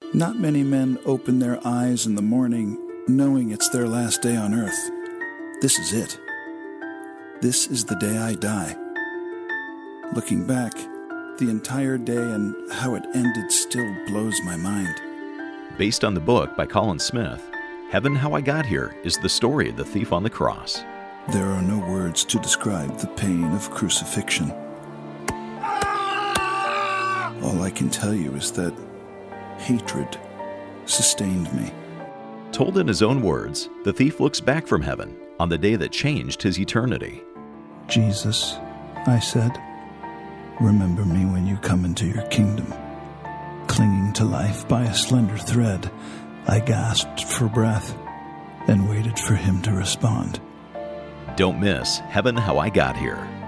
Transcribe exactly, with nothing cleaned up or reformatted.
Not many men open their eyes in the morning knowing it's their last day on earth. This is it. This is the day I die. Looking back, the entire day and how it ended still blows my mind. Based on the book by Colin Smith, Heaven, How I Got Here is the story of the thief on the cross. There are no words to describe the pain of crucifixion. All I can tell you is that hatred sustained me. Told in his own words, the thief looks back from heaven on the day that changed his eternity. Jesus, I said, remember me when you come into your kingdom. Clinging to life by a slender thread, I gasped for breath and waited for him to respond. Don't miss Heaven, How I Got Here.